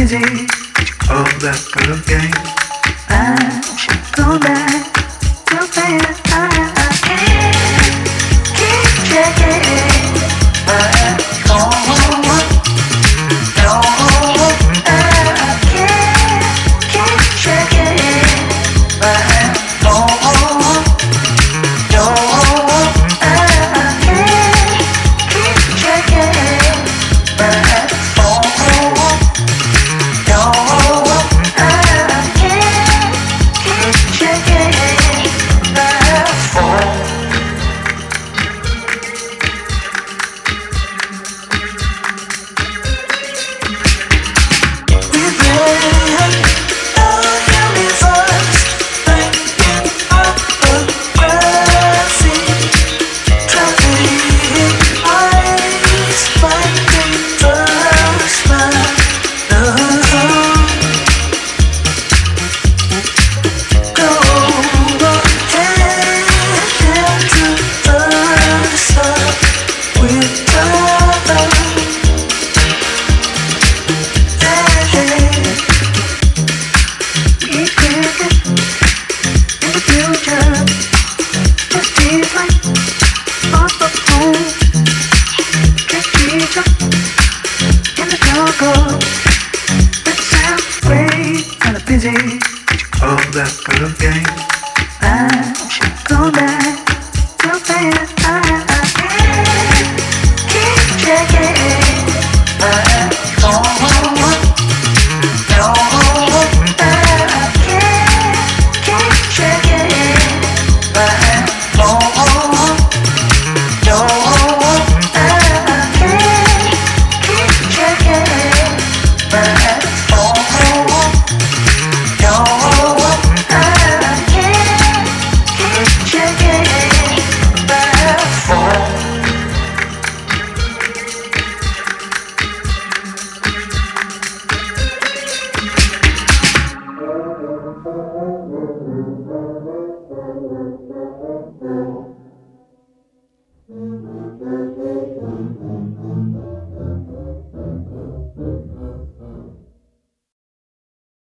busy. What you call that kind of game? I should go back to things I can't keep checking my phone. No, I can't keep checking my phone. No, I can't keep checking my phone. No, I can't keep checking my phone. We've been the universe, thinking of the gravity, traffic lights, finding the smile. Go ahead into the sun with love. Keep thinking in the future, just feels like off the home. Can't reach up in the jungle. It sounds great, kinda busy. What you call that kind of